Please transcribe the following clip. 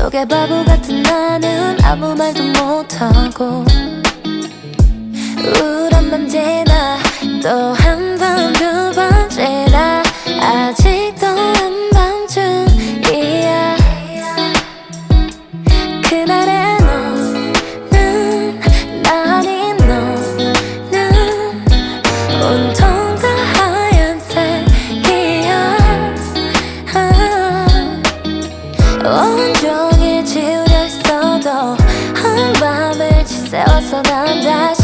속에 바보 같은 나는 아무 말도 못하고 우울한 밤 지나 또 한 번 두 번 지나 아직도 한밤중이야. 그날의 너는 나 아닌 너는 온통 다 하얀색이야. 온종일 지우려 했어도 한밤을 지새워서 난 다시